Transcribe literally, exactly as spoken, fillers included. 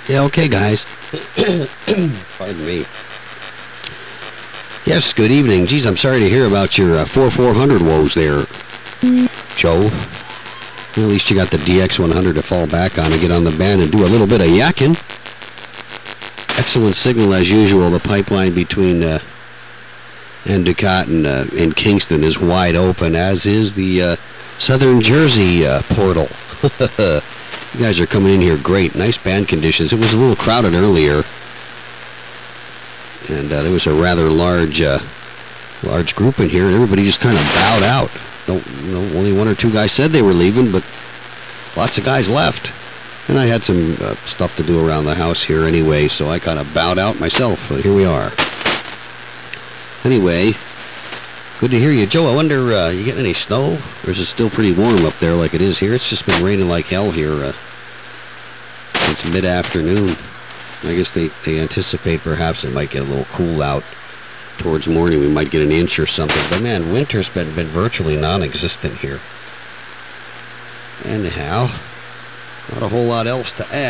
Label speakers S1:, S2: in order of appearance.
S1: Yeah, okay, guys. Pardon me. Yes, good evening. Geez, I'm sorry to hear about your uh, four four hundred woes there, Joe. Well, at least you got the D X one hundred to fall back on and get on the band and do a little bit of yakking. Excellent signal as usual. The pipeline between uh, Endicott and, uh, and Kingston is wide open, as is the uh, Southern Jersey uh, portal. You guys are coming in here great. Nice band conditions. It was a little crowded earlier, and uh, there was a rather large uh, large group in here, and everybody just kind of bowed out. No, you know, only one or two guys said they were leaving, but lots of guys left. And I had some uh, stuff to do around the house here anyway, so I kind of bowed out myself. But here we are. Anyway, good to hear you. Joe, I wonder, uh, you getting any snow? Or is it still pretty warm up there like it is here? It's just been raining like hell here uh, since mid-afternoon. I guess they, they anticipate perhaps it might get a little cool out towards morning. We might get an inch or something. But man, winter's been, been virtually non-existent here. Anyhow, not a whole lot else to add.